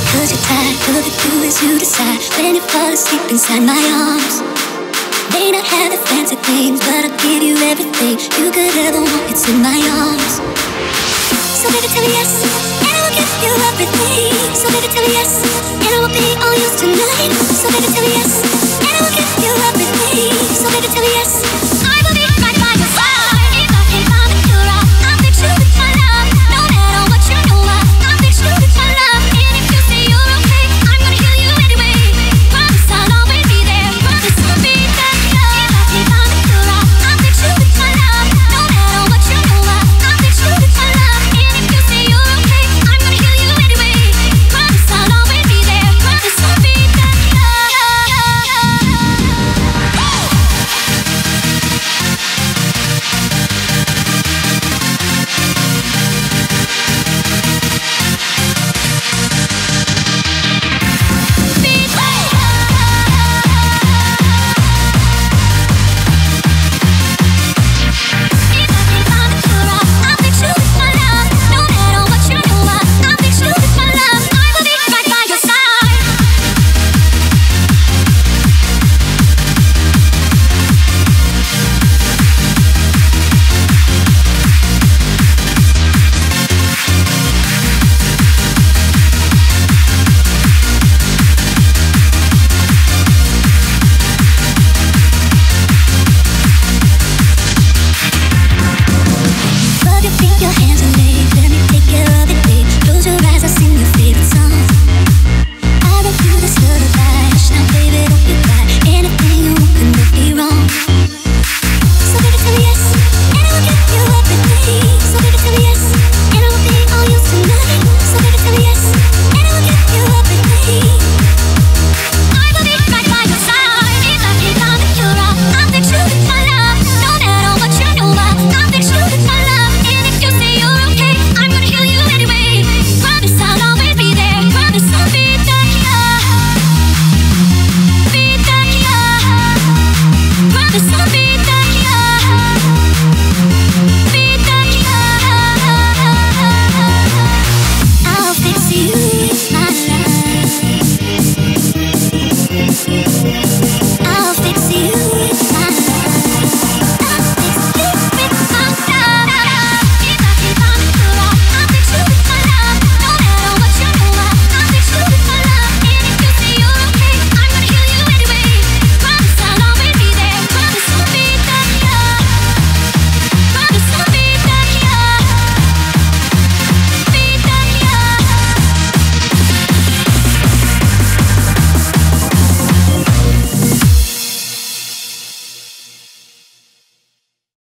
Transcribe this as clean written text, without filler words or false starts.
'Cause you're tired of the do as you decide when you fall asleep inside my arms. May not have the fancy things, but I'll give you everything you could ever want. It's in my arms. So baby, tell me yes, and I will give you everything. So baby, tell me yes, and I will be all yours tonight. So baby, tell me yes.